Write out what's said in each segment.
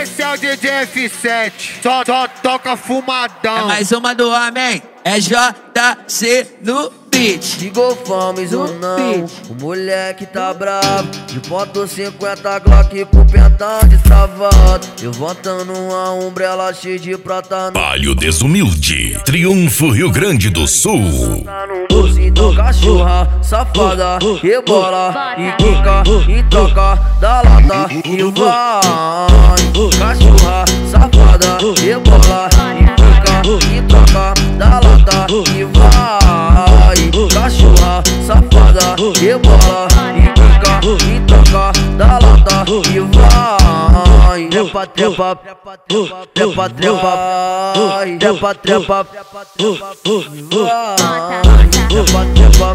Esse é o DJ F7, só toca fumadão. É mais uma do homem, é JC no beat. Ligou Fames ou não, o moleque tá bravo. De ponto 50 Glock com pentão destravado. Levantando uma umbrella cheia de prata. Palio Desumilde, Triunfo Rio Grande do Sul. Então cachorra, safada, rebola e quica e toca da lata e vai. Cachorra, safada, rebola e quica e toca da lata e vai. Cachorra, safada, rebola e quica e toca da lata e vai. Trepa, trepa, trepa, trepa, trepa, trepa, trepa,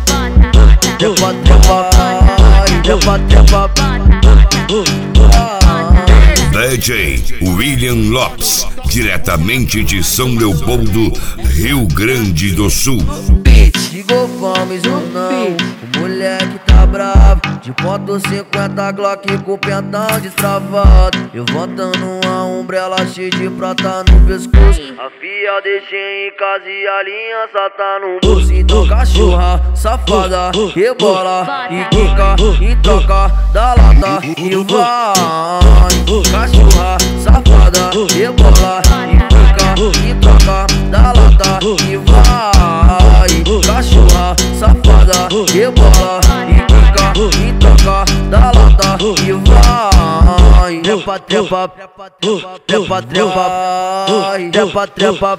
DJ William Lopes, diretamente de São Leopoldo, Rio Grande do Sul. Ligou Fames ou não, o moleque tá bravo. De ponto 50 Glock com pentão destravado. Levantando uma umbrella cheia de prata no pescoço. A fia deixei em casa e a aliança tá no bolso. Então cachorra, safada, rebola e quica e toca da lata e vai. Cachorra, safada, rebola e quica e toca da lata e vai. Cachorra, safada, rebola e quica e toca da lata e vai. Trepa, trepa, trepa, trepa, trepa, trepa, trepa,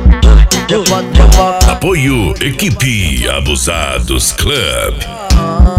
Apoio Equipe Abusados Club.